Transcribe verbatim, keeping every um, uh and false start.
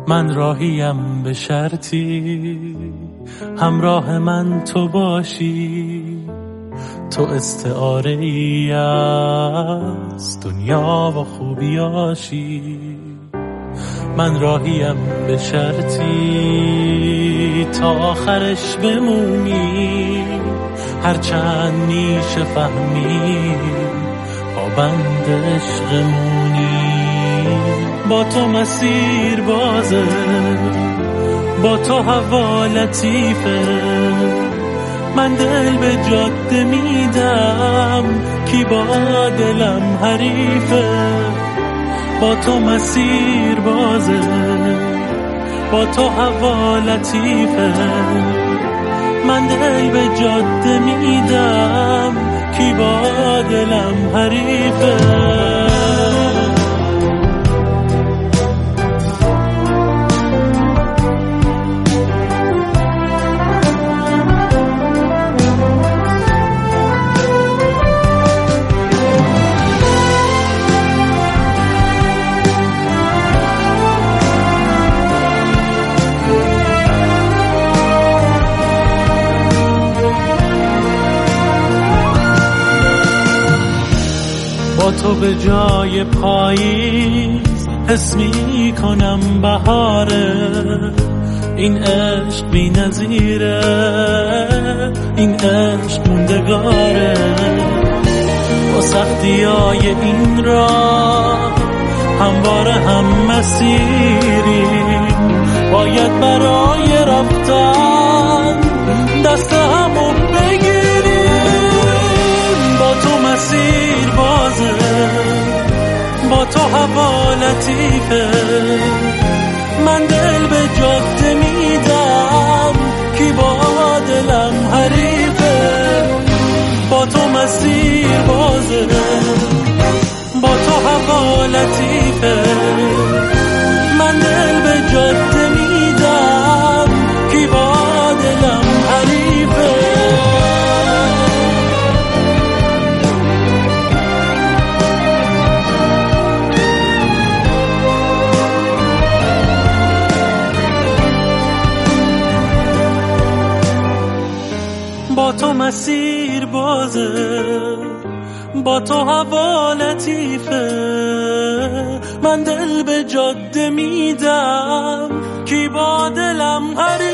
من راهیم به شرطی همراه من تو باشی، تو استعاره ای از دنیا و خوبیاشی. من راهیم به شرطی تا آخرش بمونی، هرچند میشه فهمی پابند عشقمونی. با تو مسیر بازه، با تو هوا لطیفه، من دل به جاده میدم کی با دلم حریفه. با تو مسیر بازه، با تو هوا لطیفه، من دل به جاده میدم کی با دلم حریفه. با تو به جای پاییز حس می کنم بهاره. این عشق بی نظیره، این عشق موندگاره. با سختی های این راه همواره هم مسیریم، باید برای رفتن دست همو بگیریم. با تو مسیر بازه، با تو هوا لطیفه، من دل به جاده میدم کی با دلم حریفه. با تو مسیر بازه، با تو هوا لطیفه، من دل به جاده میدم کی با دلم حریفه. با تو مسیر بازه، با تو هوا لطیفه، من دل به جاده میدم کی با دلم حریفه.